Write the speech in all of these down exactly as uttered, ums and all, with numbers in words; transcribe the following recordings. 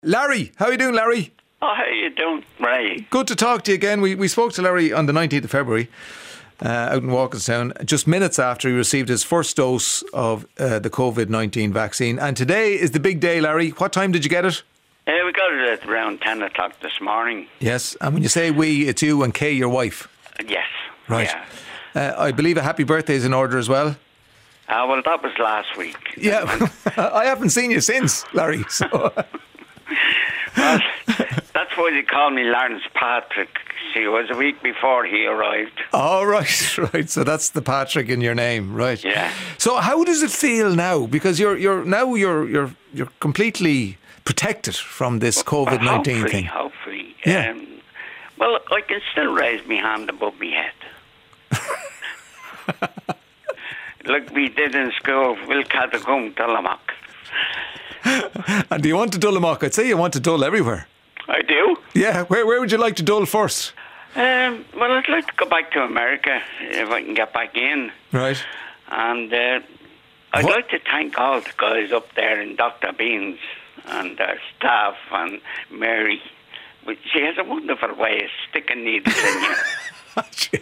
Larry, how are you doing, Larry? Oh, how you doing, Ray? Good to talk to you again. We we spoke to Larry on the nineteenth of February uh, out in Walkinstown, just minutes after he received his first dose of uh, the COVID nineteen vaccine. And today is the big day, Larry. What time did you get it? Uh, we got it at around ten o'clock this morning. Yes, and when you say we, it's you and Kay, your wife. Uh, yes. Right. Yeah. Uh, I believe a happy birthday is in order as well. Uh, well, that was last week. Yeah, I haven't seen you since, Larry. So. Well, that's why they call me Lawrence Patrick. See, it was a week before he arrived. Oh, right, right. So that's the Patrick in your name, right? Yeah. So how does it feel now? Because you're you're now you're you're you're completely protected from this COVID nineteen hopefully, thing. Hopefully, Yeah. Um, well, I can still raise my hand above my head. Like we did in school, Will Catacomb Tullamock. And do you want to dull them off? I'd say you want to dull everywhere. I do. Yeah, where where would you like to dull first? Um, well, I'd like to go back to America if I can get back in. Right. And uh, I'd What? like to thank all the guys up there in Doctor Beans and our staff and Mary. But she has a wonderful way of sticking needles in you.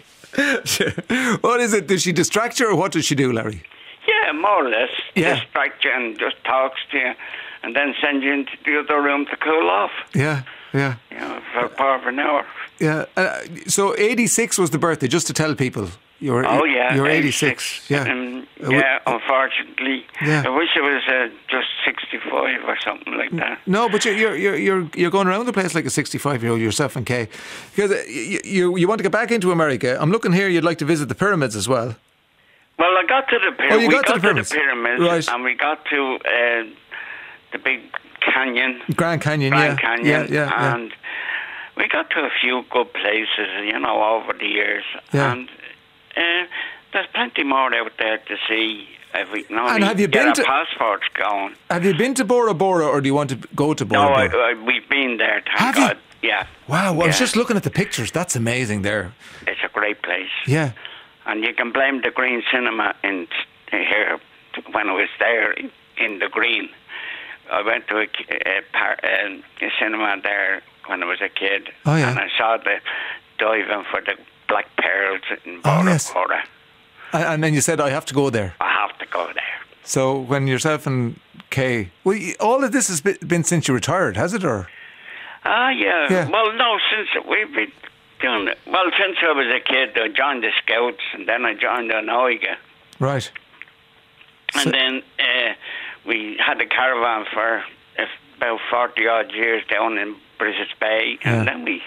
What is it? Does she distract you or what does she do, Larry? Yeah, more or less. Yeah. Distract you and just talks to you and then send you into the other room to cool off. Yeah, yeah, You know, for a part of an hour. yeah. Uh, so eighty-six was the birthday, just to tell people. You're, Oh, yeah. You're eighty-six. Yeah. Um, Uh, yeah, unfortunately. Yeah. I wish it was uh, just sixty-five or something like that. No, but you're you're you're you're you're going around the place like a sixty-five-year-old yourself and Kay, because uh, you, you you want to get back into America. I'm looking here. You'd like to visit the pyramids as well. Well, I got to the pyramids. Oh, you we got to the pyramids. pyramids, Right. and we got to uh, the big canyon, Grand Canyon, Grand yeah, Canyon, yeah, yeah, yeah. and we got to a few good places, you know, over the years. Yeah. And uh, there's plenty more out there to see if we can only And have you get been our to- passports going. Have you been to Bora Bora, or do you want to go to Bora No, I, Bora? I, we've been there, thank Have you? God. Yeah. Wow, well, I was Yeah. just looking at the pictures. That's amazing there. It's a great place. Yeah. And you can blame the Green Cinema in here when I was there in, in the Green. I went to a, a, par, a, a cinema there when I was a kid. Oh, yeah. And I saw the diving for the black pearls in Oh, Bora yes. Bora. And, and then you said, I have to go there. I have to go there. So when yourself and Kay, well, you- all of this has be- been since you retired, has it? Or Ah, yeah. Yeah. Well, no, since we've been doing it. Well, since I was a kid, I joined the Scouts and then I joined the Noiga. right? And So- then uh, we had a caravan for uh, about forty odd years down in British Bay, Yeah. and then we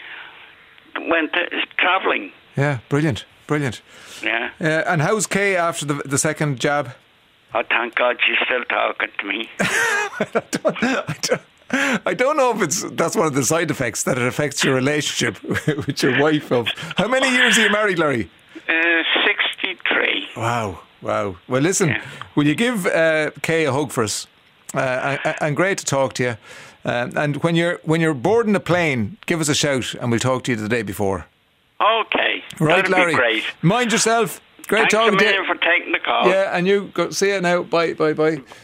went uh, travelling. Yeah, brilliant, brilliant. Yeah. Uh, and how's Kay after the the second jab? Oh, thank God she's still talking to me. I don't, I don't, I don't know if it's that's one of the side effects, that it affects your relationship with your wife. Of how many years are you married, Larry? Uh, sixty-three. Wow, wow. Well, listen, Yeah. will you give uh, Kay a hug for us? Uh, and, and great to talk to you. Um, and when you're when you're boarding the plane, give us a shout, and we'll talk to you the day before. Okay. Right, That'd Larry. be great. Mind yourself. Great Thanks a talking to you. million for taking the call. Yeah, and you go. See you now. Bye, bye, bye.